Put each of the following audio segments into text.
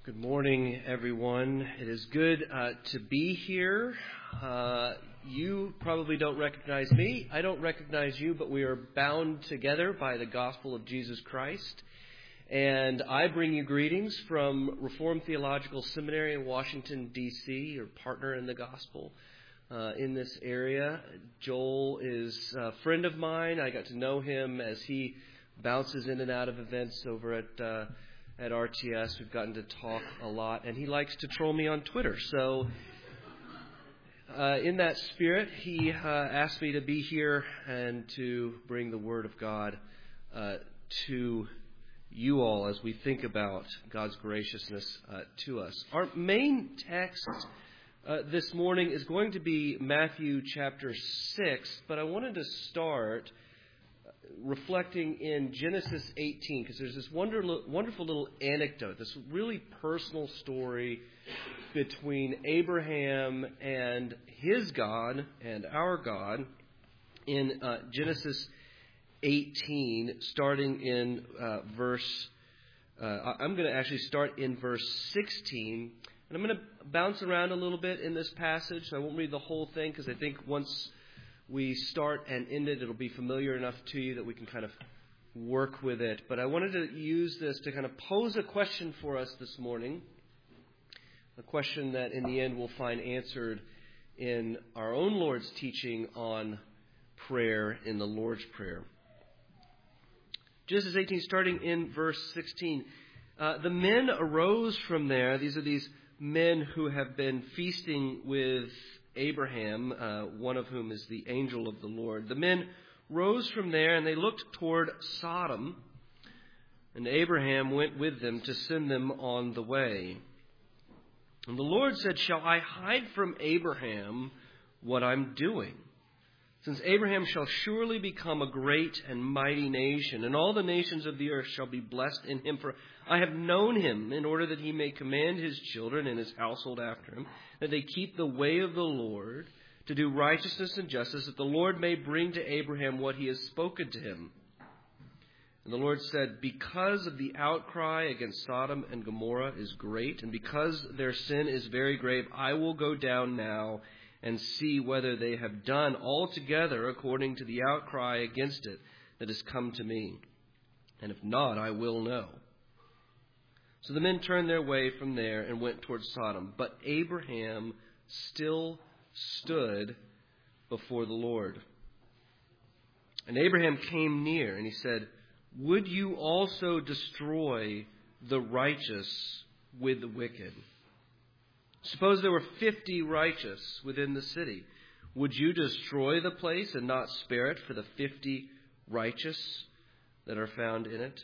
Good morning, everyone. It is good to be here. You probably don't recognize me. I don't recognize you, but we are bound together by the gospel of Jesus Christ. And I bring you greetings from Reformed Theological Seminary in Washington, D.C., your partner in the gospel in this area. Joel is a friend of mine. I got to know him as he bounces in and out of events over at RTS. We've gotten to talk a lot, and he likes to troll me on Twitter. So in that spirit, he asked me to be here and to bring the Word of God to you all as we think about God's graciousness to us. Our main text this morning is going to be Matthew chapter 6, but I wanted to start reflecting in Genesis 18, because there's this wonderful little anecdote, this really personal story between Abraham and his God and our God in Genesis 18, starting in I'm going to actually start in verse 16, and I'm going to bounce around a little bit in this passage. So I won't read the whole thing, because I think once we start and end it, it'll be familiar enough to you that we can kind of work with it. But I wanted to use this to kind of pose a question for us this morning, a question that in the end we'll find answered in our own Lord's teaching on prayer in the Lord's Prayer. Genesis 18, starting in verse 16. The men arose from there. These are these men who have been feasting with Abraham, one of whom is the angel of the Lord. The men rose from there, and they looked toward Sodom, and Abraham went with them to send them on the way. And the Lord said, "Shall I hide from Abraham what I'm doing? Since Abraham shall surely become a great and mighty nation, and all the nations of the earth shall be blessed in him. For I have known him in order that he may command his children and his household after him, that they keep the way of the Lord, to do righteousness and justice, that the Lord may bring to Abraham what he has spoken to him." And the Lord said, "Because of the outcry against Sodom and Gomorrah is great, and because their sin is very grave, I will go down now and see whether they have done altogether according to the outcry against it that has come to me. And if not, I will know." So the men turned their way from there and went toward Sodom. But Abraham still stood before the Lord. And Abraham came near, and he said, "Would you also destroy the righteous with the wicked? Suppose there were 50 righteous within the city. Would you destroy the place and not spare it for the 50 righteous that are found in it?"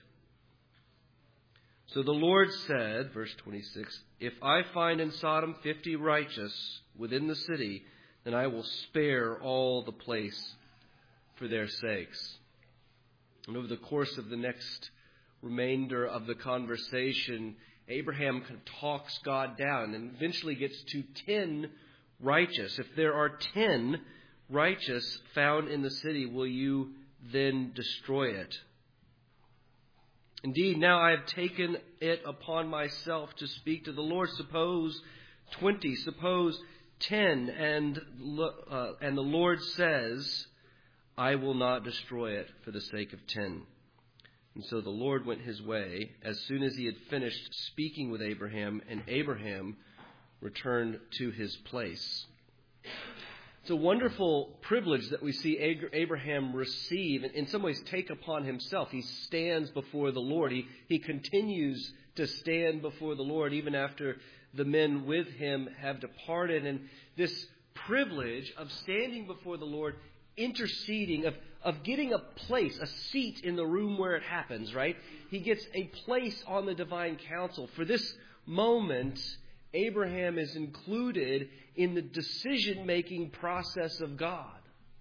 So the Lord said, verse 26, "If I find in Sodom 50 righteous within the city, then I will spare all the place for their sakes." And over the course of the next remainder of the conversation, Abraham kind of talks God down and eventually gets to 10 righteous. "If there are 10 righteous found in the city, will you then destroy it? Indeed, now I have taken it upon myself to speak to the Lord. Suppose 20, suppose 10, and the Lord says, I will not destroy it for the sake of 10. And so the Lord went his way as soon as he had finished speaking with Abraham, and Abraham returned to his place." It's a wonderful privilege that we see Abraham receive and in some ways take upon himself. He stands before the Lord. He continues to stand before the Lord even after the men with him have departed. And this privilege of standing before the Lord, interceding, of getting a place, a seat in the room where it happens, right? He gets a place on the divine council. For this moment, Abraham is included in the decision-making process of God.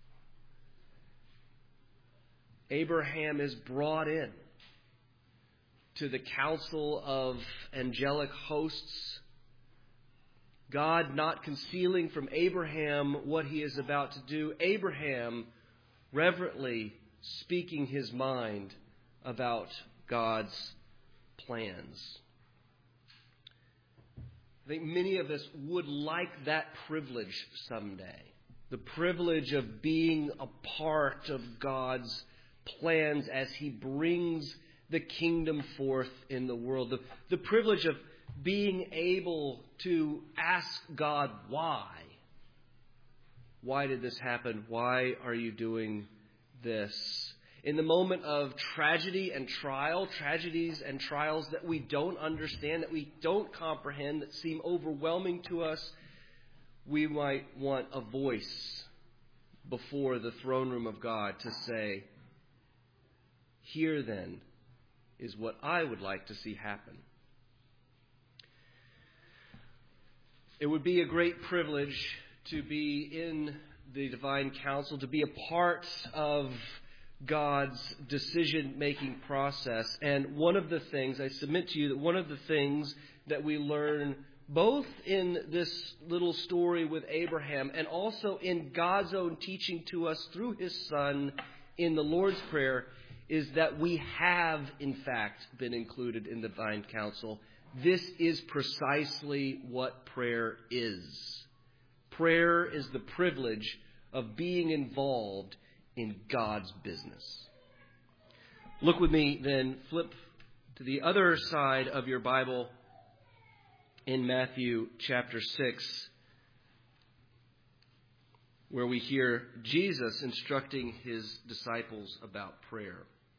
Abraham is brought in to the council of angelic hosts. God not concealing from Abraham what he is about to do. Abraham reverently speaking his mind about God's plans. I think many of us would like that privilege someday. The privilege of being a part of God's plans as He brings the kingdom forth in the world. The privilege of being able to ask God, why? Why did this happen? Why are you doing this? In the moment of tragedy and trial, tragedies and trials that we don't understand, that we don't comprehend, that seem overwhelming to us, we might want a voice before the throne room of God to say, here then is what I would like to see happen. It would be a great privilege to be in the divine council, to be a part of God's decision-making process. And one of the things, I submit to you that one of the things that we learn both in this little story with Abraham and also in God's own teaching to us through His Son in the Lord's Prayer is that we have, in fact, been included in the divine council. This is precisely what prayer is. Prayer is the privilege of being involved in God's business. Look with me then, flip to the other side of your Bible in Matthew chapter 6, where we hear Jesus instructing His disciples about prayer.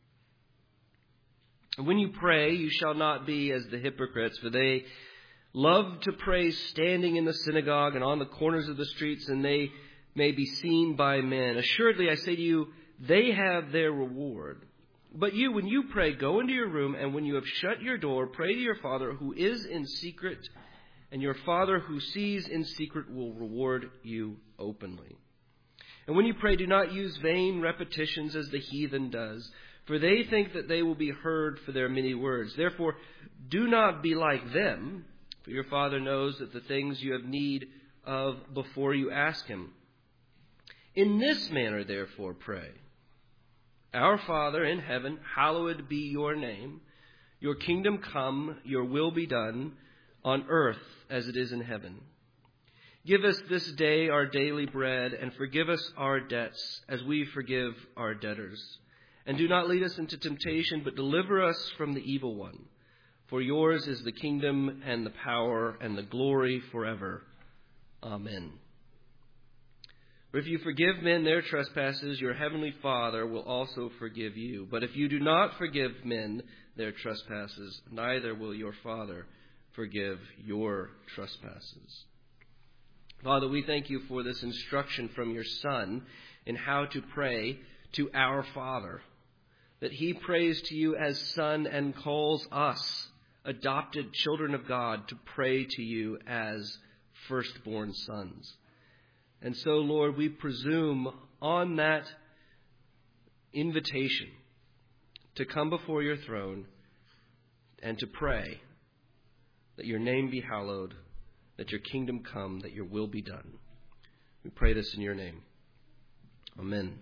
And when you pray, you shall not be as the hypocrites, for they love to pray standing in the synagogue and on the corners of the streets, and they may be seen by men. Assuredly, I say to you, they have their reward. But you, when you pray, go into your room, and when you have shut your door, pray to your Father who is in secret, and your Father who sees in secret will reward you openly. And when you pray, do not use vain repetitions as the heathen does, for they think that they will be heard for their many words. Therefore, do not be like them, for your Father knows that the things you have need of before you ask Him. In this manner, therefore, pray. Our Father in heaven, hallowed be your name. Your kingdom come, your will be done, on earth as it is in heaven. Give us this day our daily bread, and forgive us our debts as we forgive our debtors. And do not lead us into temptation, but deliver us from the evil one. For yours is the kingdom and the power and the glory forever. Amen. For if you forgive men their trespasses, your heavenly Father will also forgive you. But if you do not forgive men their trespasses, neither will your Father forgive your trespasses. Father, we thank you for this instruction from your Son in how to pray to our Father, that He prays to you as Son and calls us, adopted children of God, to pray to you as firstborn sons. And so, Lord, we presume on that invitation to come before your throne and to pray that your name be hallowed, that your kingdom come, that your will be done. We pray this in your name. Amen.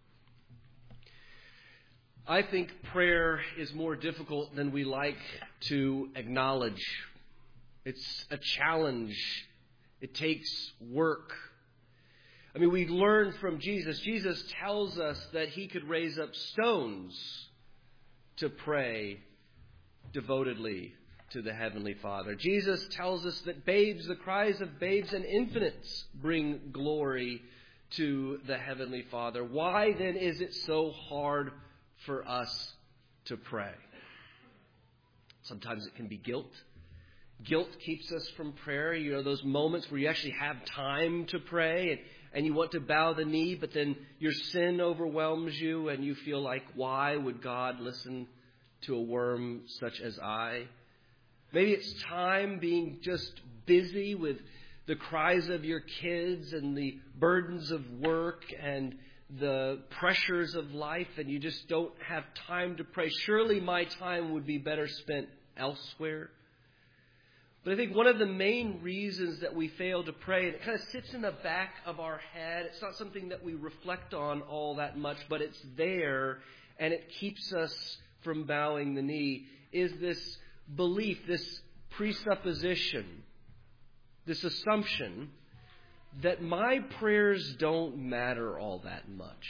I think prayer is more difficult than we like to acknowledge. It's a challenge. It takes work. I mean, we learn from Jesus. Jesus tells us that He could raise up stones to pray devotedly to the Heavenly Father. Jesus tells us that the cries of babes and infants bring glory to the Heavenly Father. Why then is it so hard for us to pray? Sometimes it can be guilt. Guilt keeps us from prayer. You know, those moments where you actually have time to pray and you want to bow the knee, but then your sin overwhelms you and you feel like, why would God listen to a worm such as I? Maybe it's time being just busy with the cries of your kids and the burdens of work and the pressures of life, and you just don't have time to pray. Surely my time would be better spent elsewhere. But I think one of the main reasons that we fail to pray, and it kind of sits in the back of our head, it's not something that we reflect on all that much, but it's there, and it keeps us from bowing the knee, is this belief, this presupposition this assumption that my prayers don't matter all that much.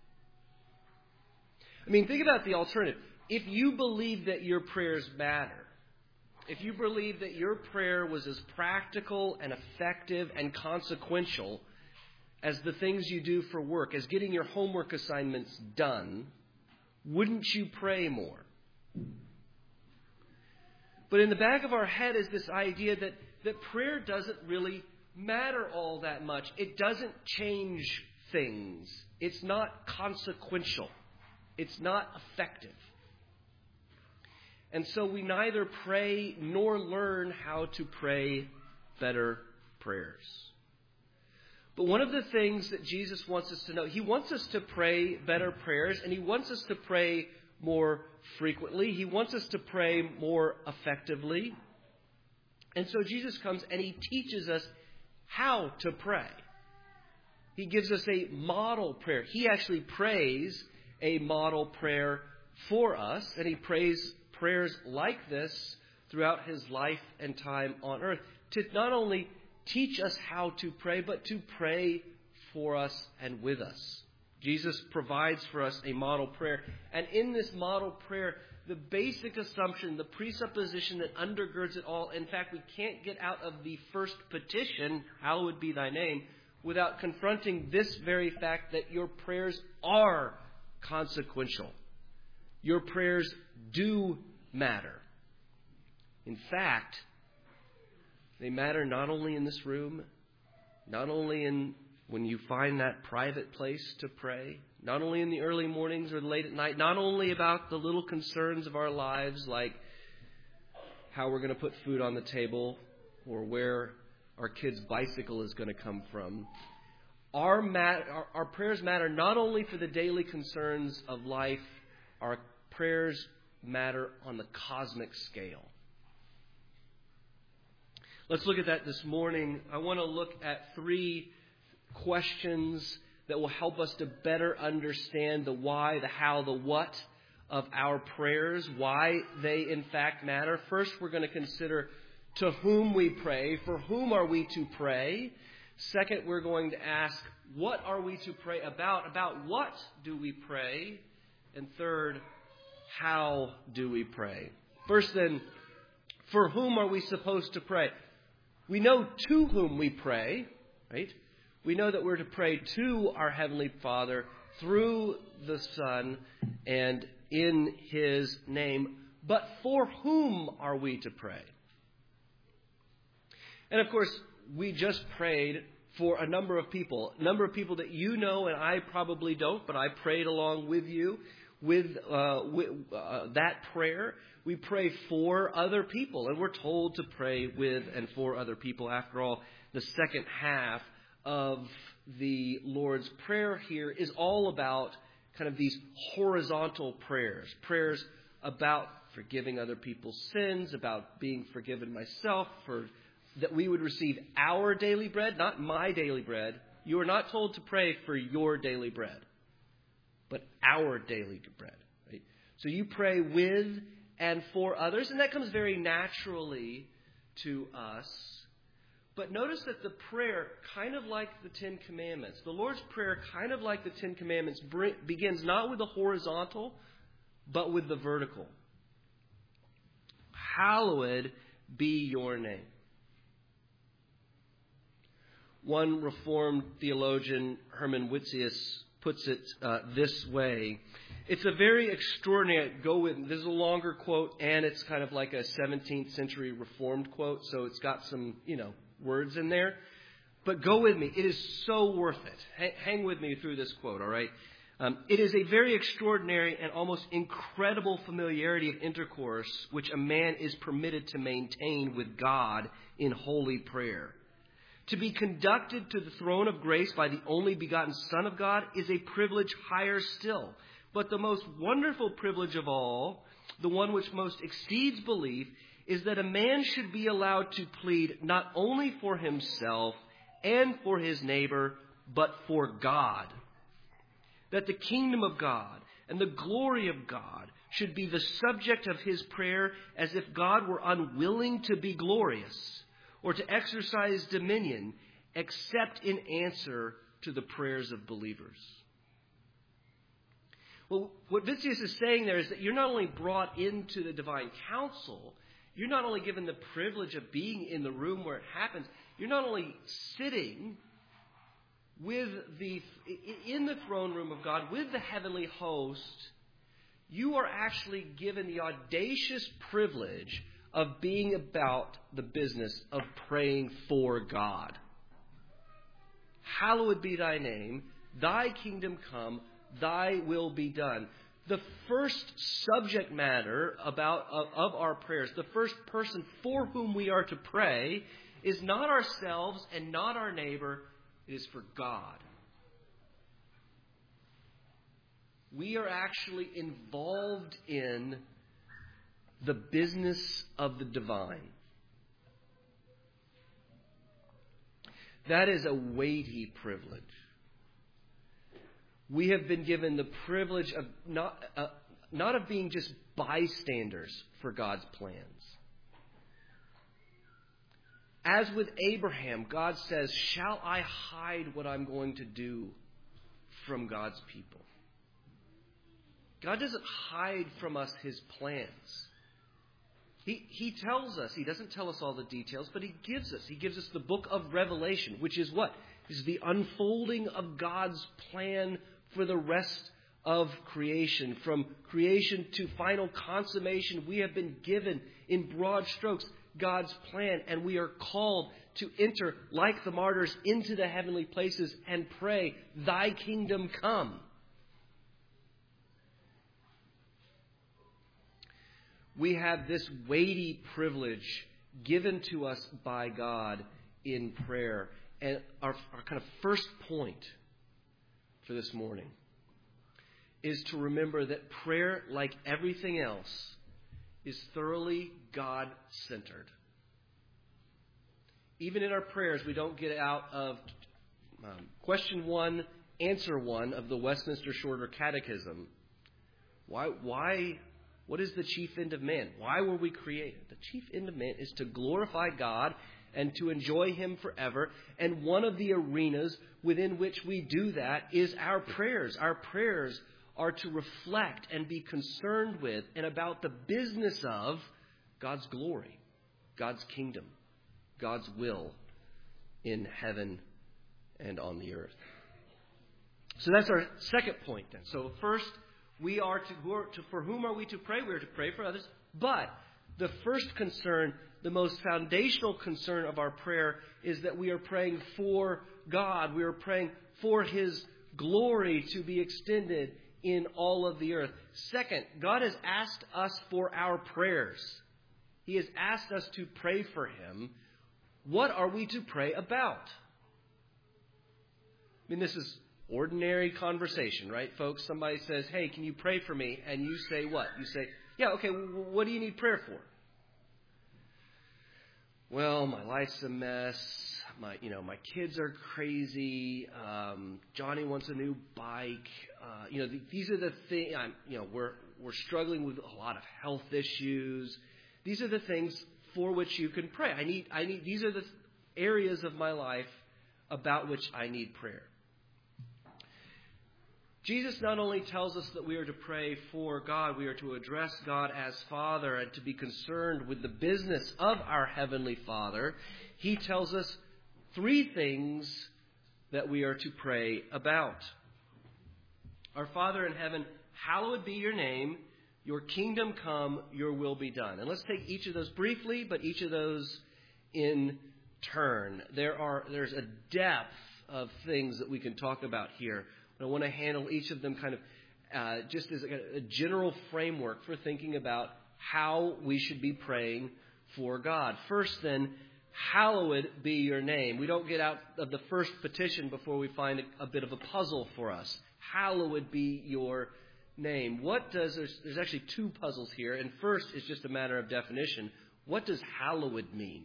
I mean, think about the alternative. If you believe that your prayers matter, if you believe that your prayer was as practical and effective and consequential as the things you do for work, as getting your homework assignments done, wouldn't you pray more? But in the back of our head is this idea that prayer doesn't really matter all that much. It doesn't change things. It's not consequential. It's not effective. And so we neither pray nor learn how to pray better prayers. But one of the things that Jesus wants us to know, He wants us to pray better prayers, and He wants us to pray more frequently. He wants us to pray more effectively. And so Jesus comes and He teaches us how to pray. He gives us a model prayer. He actually prays a model prayer for us, and He prays prayers like this throughout His life and time on earth to not only teach us how to pray, but to pray for us and with us. Jesus provides for us a model prayer. And in this model prayer, the basic assumption, the presupposition that undergirds it all, in fact, we can't get out of the first petition, hallowed be thy name, without confronting this very fact that your prayers are consequential. Your prayers do matter. In fact, they matter not only in this room, not only in when you find that private place to pray, not only in the early mornings or late at night, not only about the little concerns of our lives like how we're going to put food on the table or where our kid's bicycle is going to come from. Our prayers matter not only for the daily concerns of life, our prayers matter on the cosmic scale. Let's look at that this morning. I want to look at 3 questions that will help us to better understand the why, the how, the what of our prayers, why they in fact matter. First, we're going to consider to whom we pray. For whom are we to pray? Second, we're going to ask, what are we to pray about? About what do we pray? And third, how do we pray? First then, for whom are we supposed to pray? We know to whom we pray, right? We know that we're to pray to our Heavenly Father through the Son and in His name. But for whom are we to pray? And of course, we just prayed for a number of people that you know and I probably don't, but I prayed along with you with that prayer. We pray for other people, and we're told to pray with and for other people. After all, the second half of the Lord's Prayer here is all about kind of these horizontal prayers about forgiving other people's sins, about being forgiven myself, for that we would receive our daily bread, not my daily bread. You are not told to pray for your daily bread, but our daily bread. Right? So you pray with and for others, and that comes very naturally to us. But notice that the prayer, kind of like the Ten Commandments, the Lord's Prayer, kind of like the Ten Commandments, begins not with the horizontal, but with the vertical. Hallowed be your name. One Reformed theologian, Herman Witsius, puts it this way. It's a very extraordinary, this is a longer quote, and it's kind of like a 17th century Reformed quote, so it's got some, words in there. But go with me. It is so worth it. Hang with me through this quote, all right? It is a very extraordinary and almost incredible familiarity of intercourse which a man is permitted to maintain with God in holy prayer. To be conducted to the throne of grace by the only begotten Son of God is a privilege higher still. But the most wonderful privilege of all, the one which most exceeds belief, is that a man should be allowed to plead not only for himself and for his neighbor, but for God. That the kingdom of God and the glory of God should be the subject of his prayer, as if God were unwilling to be glorious, or to exercise dominion except in answer to the prayers of believers. Well, what Vitzius is saying there is that you're not only brought into the divine council, you're not only given the privilege of being in the room where it happens, you're not only sitting in the throne room of God with the heavenly host, you are actually given the audacious privilege of being about the business of praying for God. Hallowed be thy name, thy kingdom come, thy will be done. The first subject matter of our prayers, the first person for whom we are to pray, is not ourselves and not our neighbor. It is for God. We are actually involved in the business of the divine. That is a weighty privilege. We have been given the privilege of not of being just bystanders for God's plans. As with Abraham, God says, "Shall I hide what I'm going to do from God's people?" God doesn't hide from us his plans. He tells us, he doesn't tell us all the details, but he gives us the book of Revelation, which is what? Is the unfolding of God's plan for the rest of creation. From creation to final consummation, we have been given in broad strokes God's plan, and we are called to enter, like the martyrs, into the heavenly places and pray, "Thy kingdom come." We have this weighty privilege given to us by God in prayer. And our kind of first point for this morning is to remember that prayer, like everything else, is thoroughly God-centered. Even in our prayers, we don't get out of question 1, answer 1 of the Westminster Shorter Catechism. What is the chief end of man? Why were we created? The chief end of man is to glorify God and to enjoy him forever. And one of the arenas within which we do that is our prayers. Our prayers are to reflect and be concerned with and about the business of God's glory, God's kingdom, God's will in heaven and on the earth. So that's our second point then. So first, for whom are we to pray? We are to pray for others. But the first concern, the most foundational concern of our prayer, is that we are praying for God. We are praying for his glory to be extended in all of the earth. Second, God has asked us for our prayers. He has asked us to pray for him. What are we to pray about? I mean, this is ordinary conversation, right, folks? Somebody says, "Hey, can you pray for me?" And you say what? You say, "Yeah, okay, what do you need prayer for?" Well, my life's a mess. My kids are crazy. Johnny wants a new bike. These are the things. We're struggling with a lot of health issues. These are the things for which you can pray. I need. These are the areas of my life about which I need prayer. Jesus not only tells us that we are to pray for God, we are to address God as Father and to be concerned with the business of our Heavenly Father. He tells us 3 things that we are to pray about. Our Father in heaven, hallowed be your name, your kingdom come, your will be done. And let's take each of those briefly, but each of those in turn. There's a depth of things that we can talk about here. I want to handle each of them kind of just as a general framework for thinking about how we should be praying for God. First, then, hallowed be your name. We don't get out of the first petition before we find a bit of a puzzle for us. Hallowed be your name. There's actually 2 puzzles here, and first is just a matter of definition. What does hallowed mean?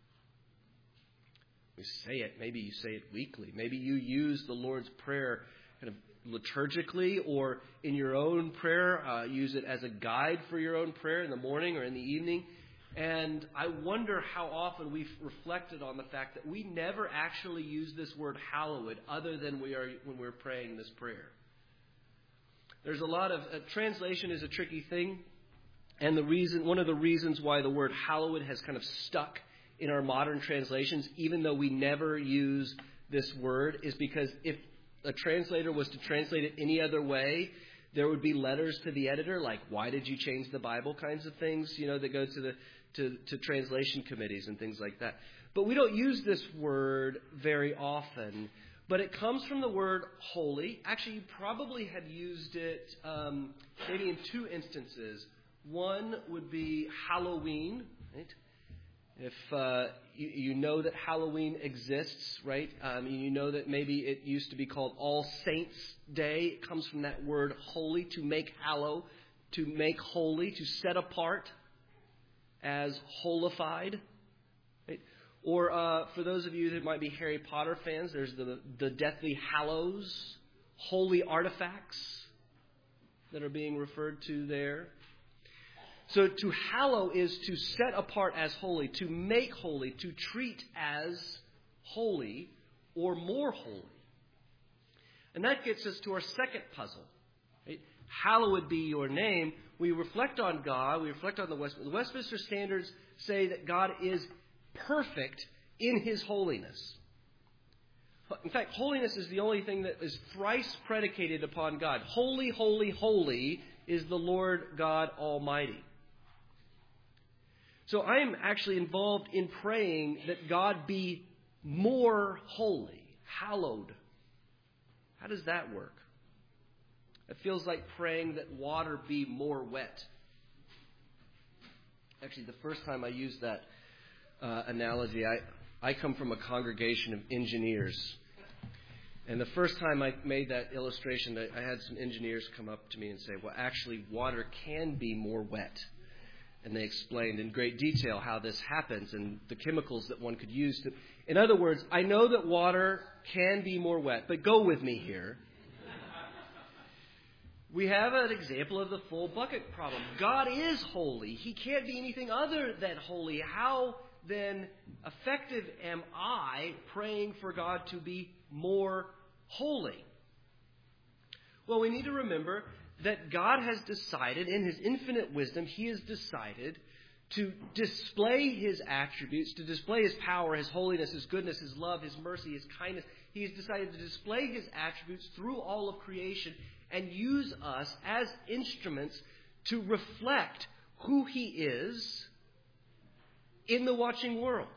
You say it. Maybe you say it weekly. Maybe you use the Lord's Prayer kind of liturgically or in your own prayer. Use it as a guide for your own prayer in the morning or in the evening. And I wonder how often we've reflected on the fact that we never actually use this word hallowed other than when we're praying this prayer. There's a lot of translation is a tricky thing, and one of the reasons why the word hallowed has kind of stuck in our modern translations, even though we never use this word, is because if a translator was to translate it any other way, there would be letters to the editor like, "Why did you change the Bible?" kinds of things, that go to translation committees and things like that. But we don't use this word very often. But it comes from the word holy. Actually, you probably had used it maybe in two instances. One would be Halloween, right? If you know that Halloween exists, right? You know that maybe it used to be called All Saints Day. It comes from that word holy, to make hallow, to make holy, to set apart as holified. Right? Or for those of you that might be Harry Potter fans, there's the Deathly Hallows, holy artifacts that are being referred to there. So to hallow is to set apart as holy, to make holy, to treat as holy or more holy. And that gets us to our second puzzle. Right? Hallowed be your name. We reflect on God. We reflect on the Westminster Standards say that God is perfect in his holiness. In fact, holiness is the only thing that is thrice predicated upon God. Holy, holy, holy is the Lord God Almighty. So I am actually involved in praying that God be more holy, hallowed. How does that work? It feels like praying that water be more wet. Actually, the first time I used that analogy, I come from a congregation of engineers. And the first time I made that illustration, I had some engineers come up to me and say, well, actually, water can be more wet. And they explained in great detail how this happens and the chemicals that one could use to... In other words, I know that water can be more wet, but go with me here. We have an example of the full bucket problem. God is holy. He can't be anything other than holy. How then effective am I praying for God to be more holy? Well, we need to remember that God has decided, in his infinite wisdom, he has decided to display his attributes, to display his power, his holiness, his goodness, his love, his mercy, his kindness. He has decided to display his attributes through all of creation and use us as instruments to reflect who he is in the watching world.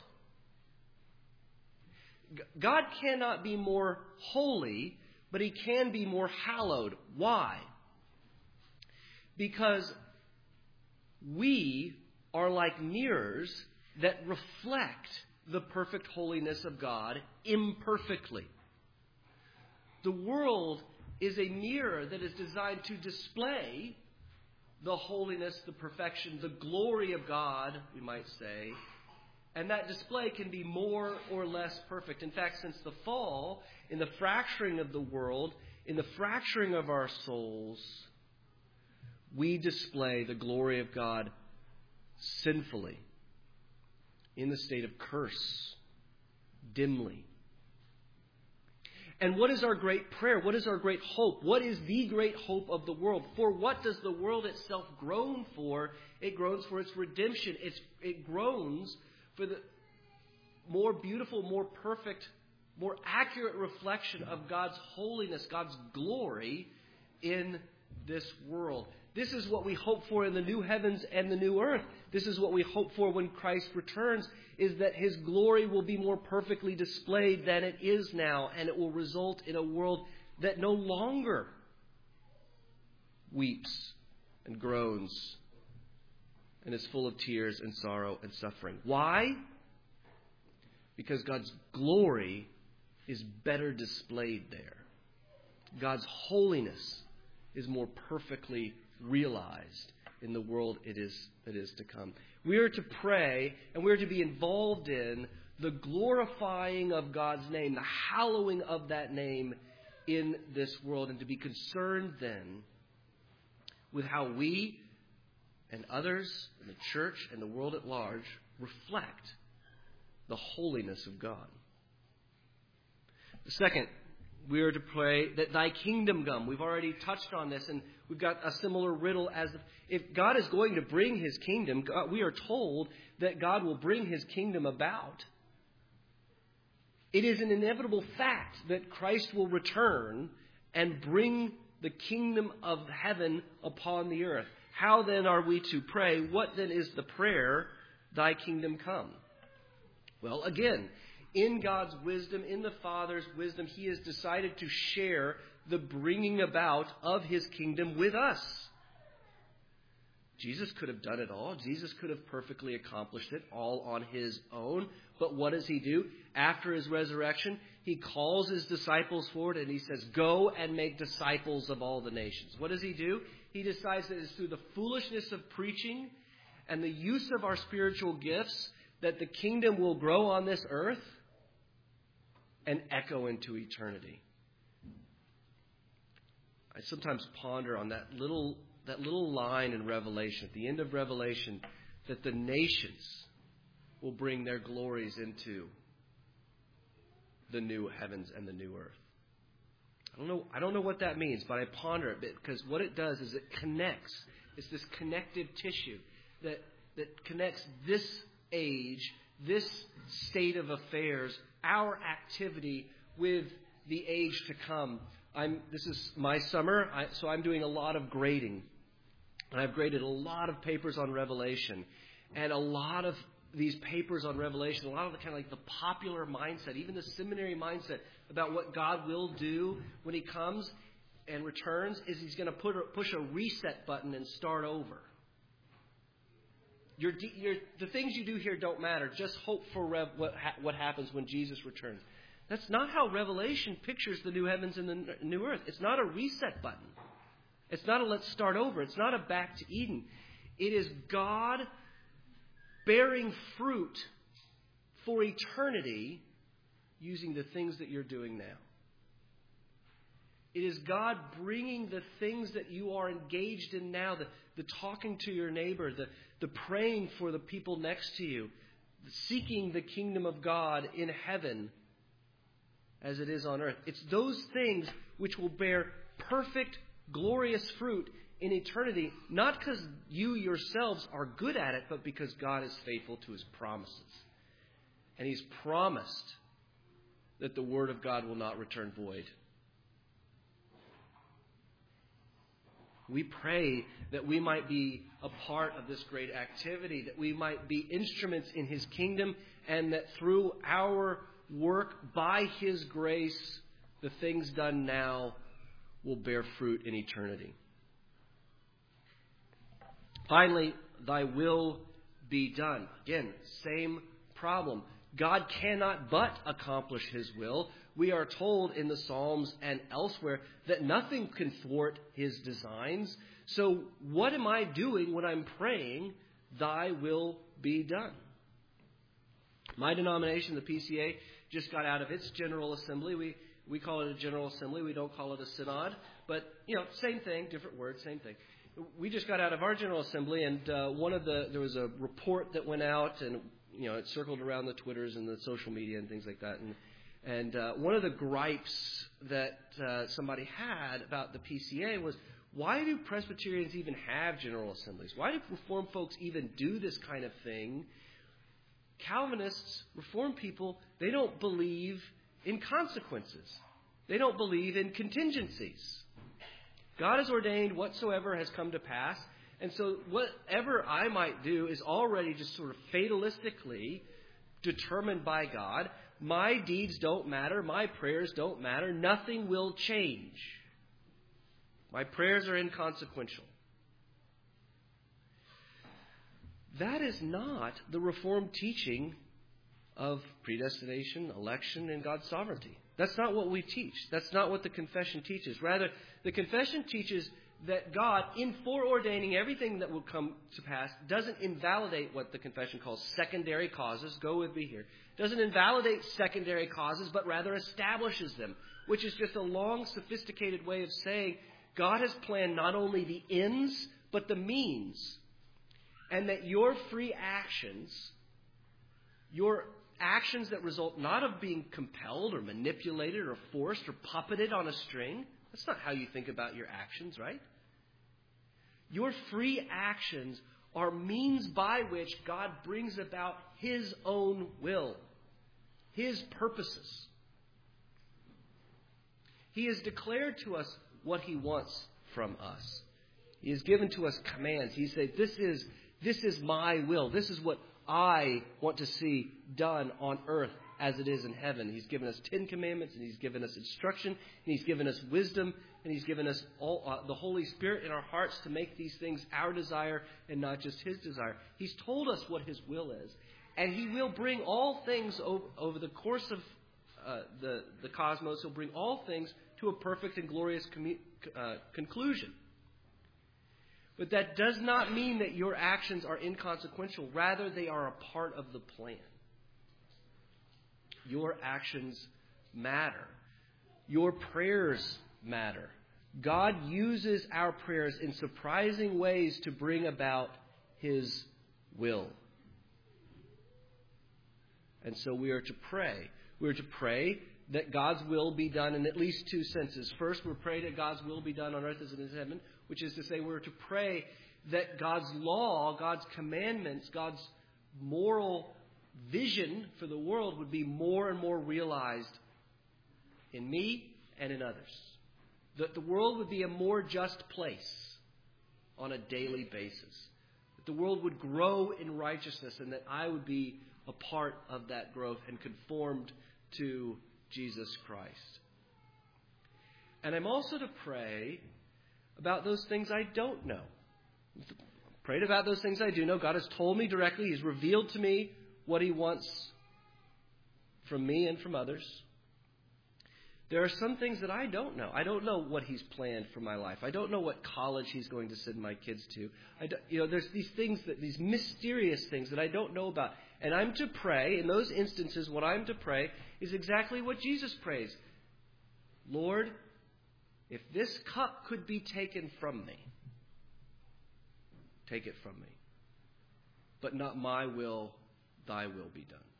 God cannot be more holy, but he can be more hallowed. Why? Because we are like mirrors that reflect the perfect holiness of God imperfectly. The world is a mirror that is designed to display the holiness, the perfection, the glory of God, we might say. And that display can be more or less perfect. In fact, since the fall, in the fracturing of the world, in the fracturing of our souls, we display the glory of God sinfully, in the state of curse, dimly. And what is our great prayer? What is our great hope? What is the great hope of the world? For what does the world itself groan for? It groans for its redemption. It groans for the more beautiful, more perfect, more accurate reflection of God's holiness, God's glory in this world. This is what we hope for in the new heavens and the new earth. This is what we hope for when Christ returns, is that his glory will be more perfectly displayed than it is now, and it will result in a world that no longer weeps and groans and is full of tears and sorrow and suffering. Why? Because God's glory is better displayed there. God's holiness is more perfectly realized in the world that is to come. We are to pray and we are to be involved in the glorifying of God's name, the hallowing of that name in this world, and to be concerned then with how we and others in the church and the world at large reflect the holiness of God. The second, we are to pray that thy kingdom come. We've already touched on this, and we've got a similar riddle as if God is going to bring his kingdom, we are told that God will bring his kingdom about. It is an inevitable fact that Christ will return and bring the kingdom of heaven upon the earth. How then are we to pray? What then is the prayer, thy kingdom come? Well, again, in God's wisdom, in the Father's wisdom, he has decided to share the bringing about of his kingdom with us. Jesus could have done it all. Jesus could have perfectly accomplished it all on his own. But what does he do? After his resurrection, he calls his disciples forward and he says, go and make disciples of all the nations. What does he do? He decides that it's through the foolishness of preaching and the use of our spiritual gifts that the kingdom will grow on this earth and echo into eternity. I sometimes ponder on that little line in Revelation, at the end of Revelation, that the nations will bring their glories into the new heavens and the new earth. I don't know what that means, but I ponder it because what it does is it connects. It's this connective tissue that connects this age, this state of affairs, our activity with the age to come. This is my summer, so I'm doing a lot of grading. And I've graded a lot of papers on Revelation. And a lot of these papers on Revelation, a lot of the kind of like the popular mindset, even the seminary mindset about what God will do when he comes and returns, is he's going to push a reset button and start over. The things you do here don't matter. Just hope for what happens when Jesus returns. That's not how Revelation pictures the new heavens and the new earth. It's not a reset button. It's not a let's start over. It's not a back to Eden. It is God bearing fruit for eternity using the things that you're doing now. It is God bringing the things that you are engaged in now, the talking to your neighbor, the praying for the people next to you, the seeking the kingdom of God in heaven as it is on earth. It's those things which will bear perfect, glorious fruit in eternity, not because you yourselves are good at it, but because God is faithful to his promises. And he's promised that the word of God will not return void. We pray that we might be a part of this great activity, that we might be instruments in his kingdom, and that through our work, by his grace, the things done now will bear fruit in eternity. Finally, thy will be done. Again, same problem. God cannot but accomplish his will. We are told in the Psalms and elsewhere that nothing can thwart his designs. So what am I doing when I'm praying, thy will be done? My denomination, the PCA, just got out of its General Assembly. We call it a General Assembly. We don't call it a synod. But, same thing, different word, same thing. We just got out of our General Assembly, and there was a report that went out, and it circled around the Twitters and the social media and things like that. And one of the gripes that somebody had about the PCA was, why do Presbyterians even have General Assemblies? Why do Reformed folks even do this kind of thing? Calvinists, Reformed people, they don't believe in consequences. They don't believe in contingencies. God has ordained whatsoever has come to pass. And so whatever I might do is already just sort of fatalistically determined by God. My deeds don't matter. My prayers don't matter. Nothing will change. My prayers are inconsequential. That is not the Reformed teaching of predestination, election, and God's sovereignty. That's not what we teach. That's not what the confession teaches. Rather, the confession teaches that God, in foreordaining everything that will come to pass, doesn't invalidate what the confession calls secondary causes. Go with me here. Doesn't invalidate secondary causes, but rather establishes them, which is just a long, sophisticated way of saying God has planned not only the ends, but the means And that your free actions, your actions that result not of being compelled or manipulated or forced or puppeted on a string, that's not how you think about your actions, right? Your free actions are means by which God brings about His own will, His purposes. He has declared to us what He wants from us. He has given to us commands. He said, this is my will. This is what I want to see done on earth as it is in heaven. He's given us 10 commandments, and He's given us instruction, and He's given us wisdom, and He's given us all the Holy Spirit in our hearts to make these things our desire and not just His desire. He's told us what His will is, and He will bring all things over the course of the cosmos. He'll bring all things to a perfect and glorious conclusion. But that does not mean that your actions are inconsequential. Rather, they are a part of the plan. Your actions matter. Your prayers matter. God uses our prayers in surprising ways to bring about His will. And so we are to pray. We are to pray that God's will be done in at least two senses. First, we're praying that God's will be done on earth as it is in heaven, which is to say we're to pray that God's law, God's commandments, God's moral vision for the world would be more and more realized in me and in others. That the world would be a more just place on a daily basis. That the world would grow in righteousness, and that I would be a part of that growth and conformed to Jesus Christ. And I'm also to pray about those things I don't know. Prayed about those things I do know. God has told me directly. He's revealed to me what He wants from me and from others. There are some things that I don't know. I don't know what He's planned for my life. I don't know what college He's going to send my kids to. There's these things, these mysterious things that I don't know about. And I'm to pray. In those instances, what I'm to pray is exactly what Jesus prays. Lord, if this cup could be taken from me, take it from me. But not my will, thy will be done.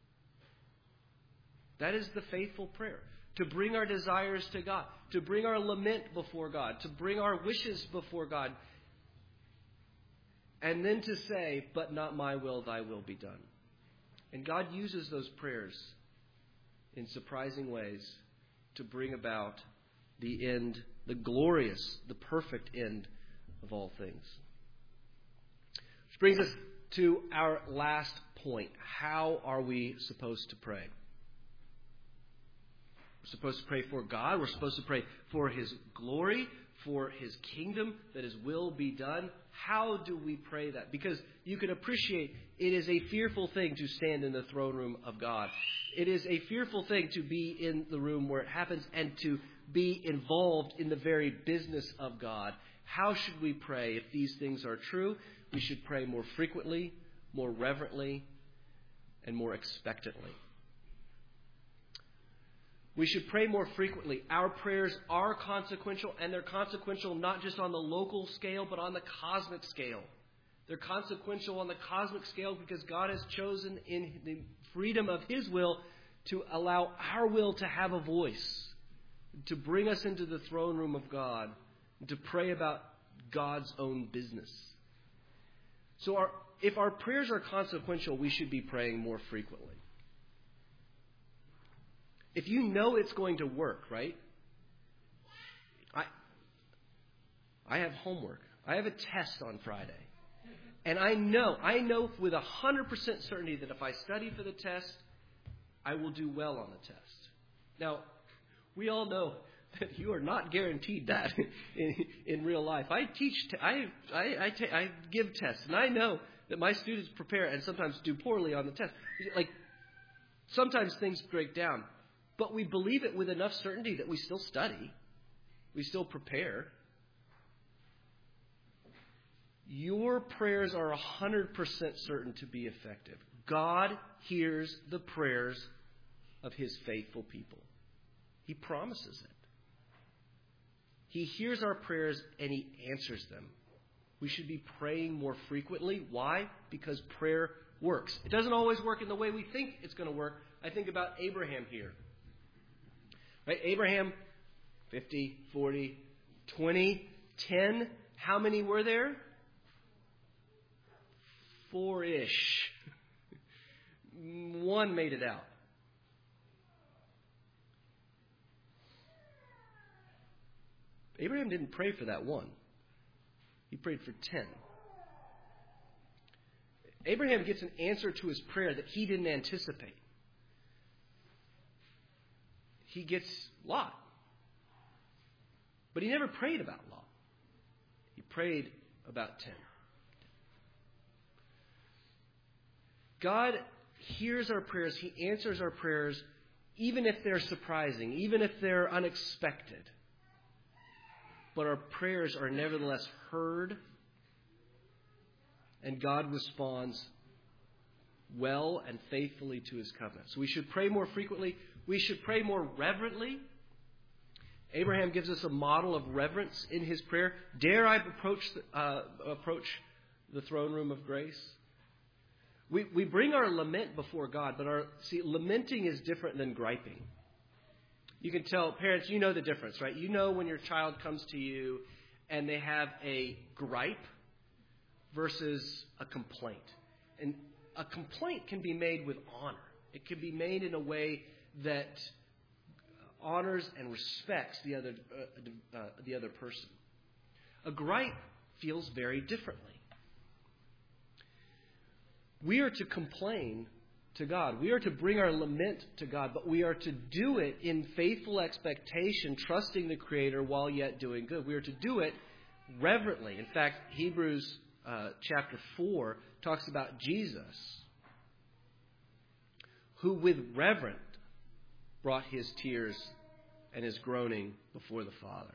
That is the faithful prayer. To bring our desires to God. To bring our lament before God. To bring our wishes before God. And then to say, but not my will, thy will be done. And God uses those prayers in surprising ways to bring about the end, the glorious, the perfect end of all things. Which brings us to our last point. How are we supposed to pray? We're supposed to pray for God. We're supposed to pray for His glory, for His kingdom, that His will be done. How do we pray that? Because you can appreciate it is a fearful thing to stand in the throne room of God. It is a fearful thing to be in the room where it happens and to be involved in the very business of God. How should we pray if these things are true? We should pray more frequently, more reverently, and more expectantly. We should pray more frequently. Our prayers are consequential, and they're consequential not just on the local scale, but on the cosmic scale. They're consequential on the cosmic scale because God has chosen in the freedom of His will to allow our will to have a voice, to bring us into the throne room of God, and to pray about God's own business. So if our prayers are consequential, we should be praying more frequently. If you know it's going to work, right? I have homework. I have a test on Friday. And I know with 100% certainty that if I study for the test, I will do well on the test. Now, we all know that you are not guaranteed that in real life. I give tests, and I know that my students prepare and sometimes do poorly on the test. Like, sometimes things break down. But we believe it with enough certainty that we still study. We still prepare. Your prayers are 100% certain to be effective. God hears the prayers of His faithful people. He promises it. He hears our prayers and He answers them We should be praying more frequently. Why? Because prayer works. It doesn't always work in the way we think it's going to work. I think about Abraham here. Right? Abraham, 50, 40, 20, 10. How many were there? 4-ish. One made it out. Abraham didn't pray for that one. He prayed for 10. Abraham gets an answer to his prayer that he didn't anticipate. He gets Lot. But he never prayed about Lot. He prayed about 10. God hears our prayers. He answers our prayers even if they're surprising, even if they're unexpected. But our prayers are nevertheless heard, and God responds well and faithfully to his covenant. So we should pray more frequently. We should pray more reverently. Abraham gives us a model of reverence in his prayer. Dare I approach the throne room of grace? We bring our lament before God, but lamenting is different than griping. You can tell, parents, you know the difference, right? You know when your child comes to you and they have a gripe versus a complaint. And a complaint can be made with honor. It can be made in a way that honors and respects the other person. A gripe feels very differently. We are to complain to God. We are to bring our lament to God, but we are to do it in faithful expectation, trusting the Creator while yet doing good. We are to do it reverently. In fact, Hebrews chapter 4 talks about Jesus, who with reverence brought his tears and his groaning before the Father.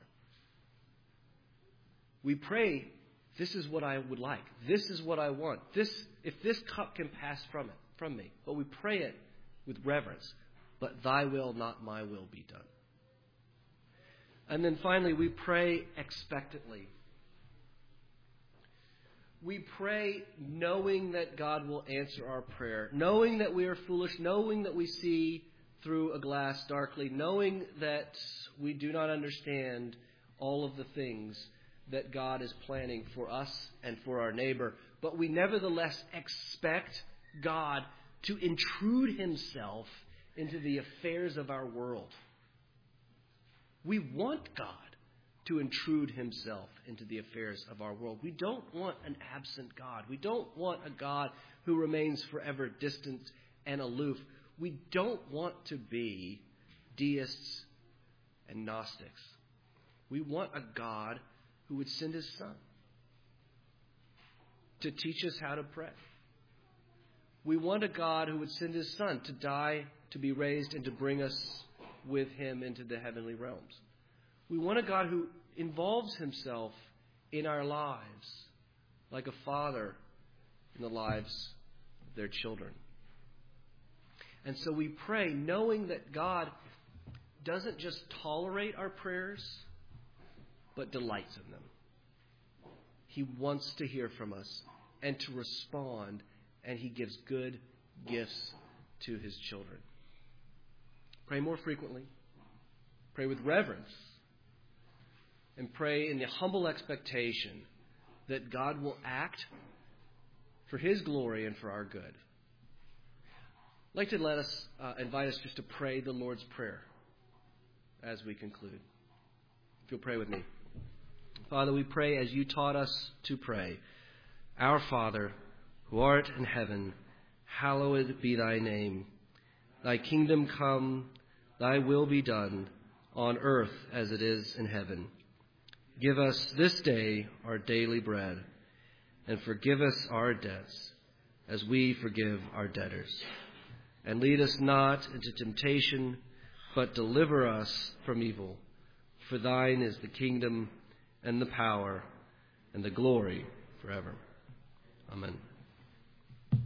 We pray, this is what I would like. This is what I want. If this cup can pass from me. But we pray it with reverence. But thy will, not my will, be done. And then finally, we pray expectantly. We pray knowing that God will answer our prayer, knowing that we are foolish, knowing that we see through a glass darkly, knowing that we do not understand all of the things that God is planning for us and for our neighbor. But we nevertheless expect God to intrude himself into the affairs of our world. We want God to intrude himself into the affairs of our world. We don't want an absent God. We don't want a God who remains forever distant and aloof. We don't want to be deists and Gnostics. We want a God who would send his Son to teach us how to pray. We want a God who would send his Son to die, to be raised, and to bring us with him into the heavenly realms. We want a God who involves himself in our lives like a father in the lives of their children. And so we pray knowing that God doesn't just tolerate our prayers, but delights in them. He wants to hear from us and to respond, and he gives good gifts to his children. Pray more frequently. Pray with reverence. And pray in the humble expectation that God will act for his glory and for our good. I'd like to invite us just to pray the Lord's Prayer as we conclude. If you'll pray with me. Father, we pray as you taught us to pray. Our Father, who art in heaven, hallowed be thy name. Thy kingdom come, thy will be done, on earth as it is in heaven. Give us this day our daily bread, and forgive us our debts, as we forgive our debtors. And lead us not into temptation, but deliver us from evil. For thine is the kingdom, and the power, and the glory forever. Amen.